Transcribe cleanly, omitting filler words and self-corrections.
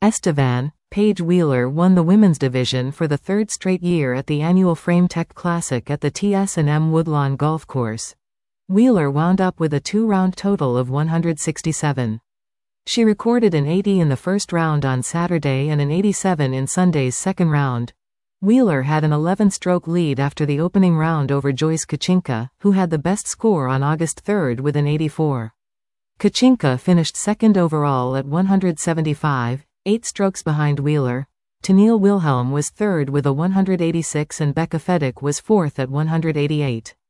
Estevan, Paige Wheeler won the women's division for the third straight year at the annual Frame Tech Classic at the TS&M Woodlawn Golf Course. Wheeler wound up with a two-round total of 167. She recorded an 80 in the first round on Saturday and an 87 in Sunday's second round. Wheeler had an 11-stroke lead after the opening round over Joyce Kachinka, who had the best score on August 3 with an 84. Kachinka finished second overall at 175, 8 strokes behind Wheeler. Tennille Wilhelm was third with a 186 and Becca Fedek was fourth at 188.